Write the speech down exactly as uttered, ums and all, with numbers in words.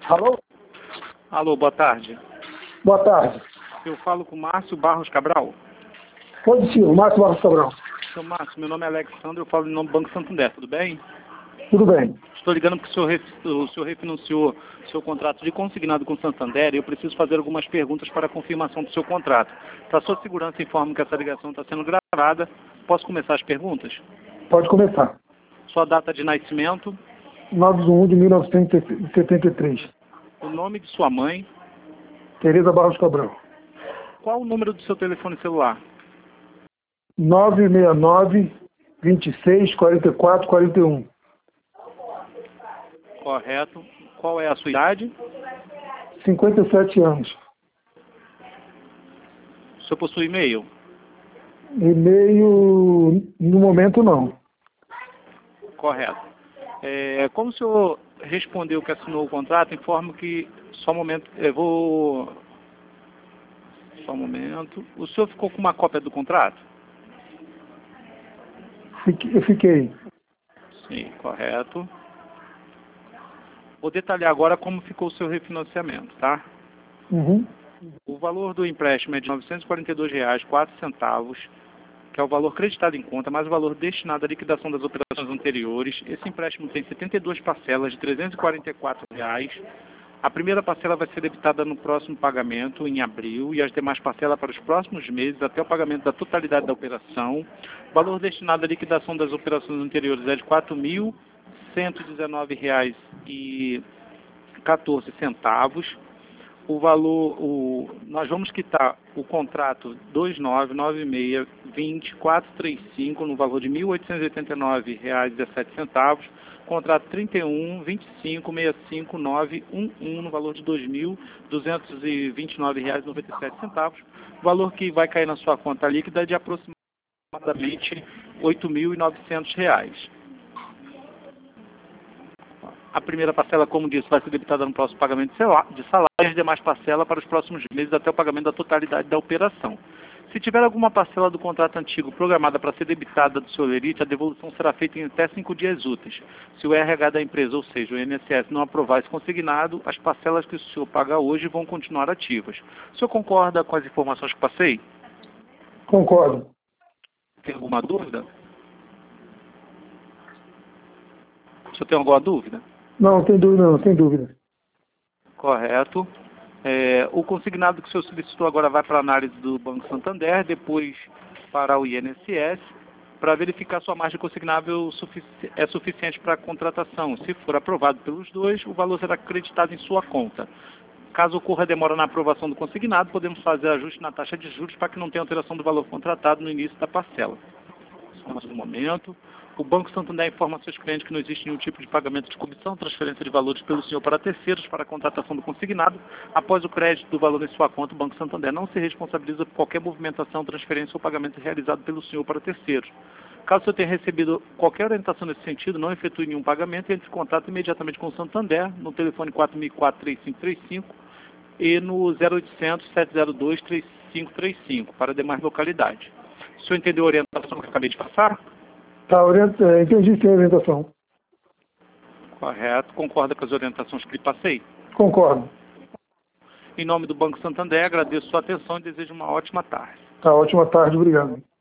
Alô? Alô, boa tarde. Boa tarde. Eu falo com o Márcio Barros Cabral. Pode sim, o Márcio Barros Cabral. Seu Márcio, meu nome é Alexandre, eu falo em nome do Banco Santander, tudo bem? Tudo bem. Estou ligando porque o senhor, ref- o senhor refinanciou seu contrato de consignado com o Santander e eu preciso fazer algumas perguntas para a confirmação do seu contrato. Para sua segurança, informo que essa ligação está sendo gravada. Posso começar as perguntas? Pode começar. Sua data de nascimento, nove de um de mil novecentos e setenta e três. o nome de sua mãe, Tereza Barros Cabral. qual o número do seu telefone celular? nove seis nove, vinte e seis, quarenta e quatro, quarenta e um. Correto. Qual é a sua idade? cinquenta e sete anos. O senhor possui e-mail? E-mail, no momento, não. Correto. É, como o senhor respondeu que assinou o contrato, informo que, só um momento, eu vou... Só um momento. O senhor ficou com uma cópia do contrato? Fique- Eu fiquei. Sim, correto. Vou detalhar agora como ficou o seu refinanciamento, tá? Uhum. O valor do empréstimo é de novecentos e quarenta e dois reais e quatro centavos, que é o valor creditado em conta, mais o valor destinado à liquidação das operações anteriores. Esse empréstimo tem setenta e duas parcelas de trezentos e quarenta e quatro reais. A primeira parcela vai ser debitada no próximo pagamento, em abril, e as demais parcelas para os próximos meses, até o pagamento da totalidade da operação. O valor destinado à liquidação das operações anteriores é de quatro mil cento e dezenove reais e quatorze centavos. O valor, o, nós vamos quitar o contrato dois nove nove seis, vinte, quatrocentos e trinta e cinco no valor de mil oitocentos e oitenta e nove reais e dezessete centavos. Contrato trinta e um, vinte e cinco, sessenta e cinco, nove um um no valor de dois mil duzentos e vinte e nove reais e noventa e sete centavos. Valor que vai cair na sua conta líquida de aproximadamente oito mil e novecentos reais. A primeira parcela, como disse, vai ser debitada no próximo pagamento de salário e as demais parcelas para os próximos meses até o pagamento da totalidade da operação. Se tiver alguma parcela do contrato antigo programada para ser debitada do seu lerite, a devolução será feita em até cinco dias úteis. Se o R H da empresa, ou seja, o I N S S, não aprovar esse consignado, as parcelas que o senhor paga hoje vão continuar ativas. O senhor concorda com as informações que passei? Concordo. Tem alguma dúvida? O senhor tem alguma dúvida? Não, tem dúvida, não, tem dúvida. Correto. É, o consignado que o senhor solicitou agora vai para a análise do Banco Santander, depois para o I N S S, para verificar se a margem consignável sufici é suficiente para a contratação. Se for aprovado pelos dois, o valor será acreditado em sua conta. Caso ocorra demora na aprovação do consignado, podemos fazer ajuste na taxa de juros para que não tenha alteração do valor contratado no início da parcela. Só mais um momento. O Banco Santander informa a seus clientes que não existe nenhum tipo de pagamento de comissão, transferência de valores pelo senhor para terceiros para a contratação do consignado. Após o crédito do valor em sua conta, o Banco Santander não se responsabiliza por qualquer movimentação, transferência ou pagamento realizado pelo senhor para terceiros. Caso o senhor tenha recebido qualquer orientação nesse sentido, não efetue nenhum pagamento e entre em contato imediatamente com o Santander no telefone quatro mil e quatro, três cinco três cinco e no zero oitocentos, sete zero dois, três cinco três cinco para demais localidades. O senhor entendeu a orientação que eu acabei de passar? Tá, orient... é, entendi sim a orientação. Correto. Concorda com as orientações que lhe passei? Concordo. Em nome do Banco Santander, agradeço sua atenção e desejo uma ótima tarde. Tá, ótima tarde, obrigado.